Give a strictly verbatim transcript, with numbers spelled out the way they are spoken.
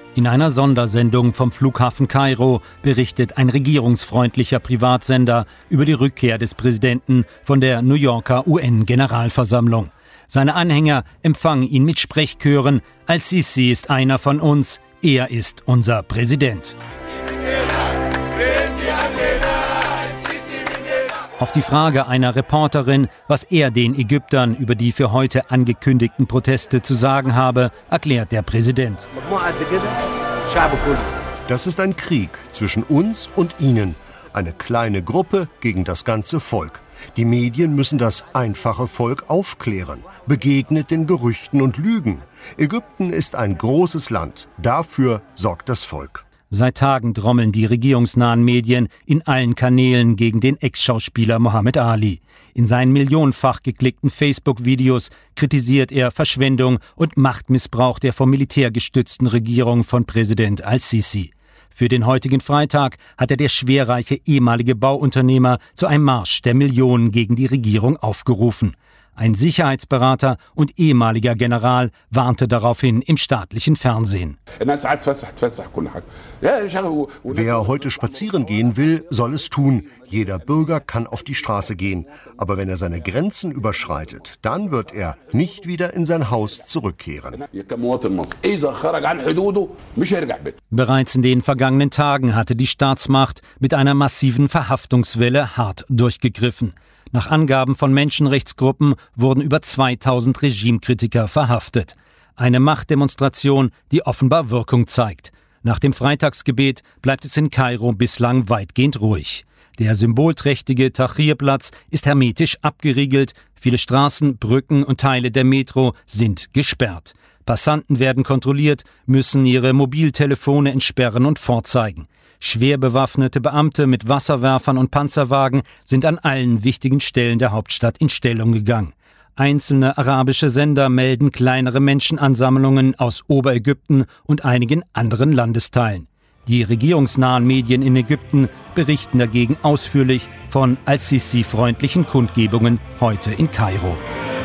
In einer Sondersendung vom Flughafen Kairo berichtet ein regierungsfreundlicher Privatsender über die Rückkehr des Präsidenten von der New Yorker U N-Generalversammlung. Seine Anhänger empfangen ihn mit Sprechchören: Al-Sisi ist einer von uns, er ist unser Präsident. Auf die Frage einer Reporterin, was er den Ägyptern über die für heute angekündigten Proteste zu sagen habe, erklärt der Präsident: Das ist ein Krieg zwischen uns und ihnen. Eine kleine Gruppe gegen das ganze Volk. Die Medien müssen das einfache Volk aufklären, begegnet den Gerüchten und Lügen. Ägypten ist ein großes Land, dafür sorgt das Volk. Seit Tagen trommeln die regierungsnahen Medien in allen Kanälen gegen den Ex-Schauspieler Mohammed Ali. In seinen millionenfach geklickten Facebook-Videos kritisiert er Verschwendung und Machtmissbrauch der vom Militär gestützten Regierung von Präsident Al-Sisi. Für den heutigen Freitag hatte der schwerreiche ehemalige Bauunternehmer zu einem Marsch der Millionen gegen die Regierung aufgerufen. Ein Sicherheitsberater und ehemaliger General warnte daraufhin im staatlichen Fernsehen. Wer heute spazieren gehen will, soll es tun. Jeder Bürger kann auf die Straße gehen. Aber wenn er seine Grenzen überschreitet, dann wird er nicht wieder in sein Haus zurückkehren. Bereits in den vergangenen Tagen hatte die Staatsmacht mit einer massiven Verhaftungswelle hart durchgegriffen. Nach Angaben von Menschenrechtsgruppen wurden über zweitausend Regimekritiker verhaftet. Eine Machtdemonstration, die offenbar Wirkung zeigt. Nach dem Freitagsgebet bleibt es in Kairo bislang weitgehend ruhig. Der symbolträchtige Tahrir-Platz ist hermetisch abgeriegelt. Viele Straßen, Brücken und Teile der Metro sind gesperrt. Passanten werden kontrolliert, müssen ihre Mobiltelefone entsperren und vorzeigen. Schwer bewaffnete Beamte mit Wasserwerfern und Panzerwagen sind an allen wichtigen Stellen der Hauptstadt in Stellung gegangen. Einzelne arabische Sender melden kleinere Menschenansammlungen aus Oberägypten und einigen anderen Landesteilen. Die regierungsnahen Medien in Ägypten berichten dagegen ausführlich von Al-Sisi-freundlichen Kundgebungen heute in Kairo.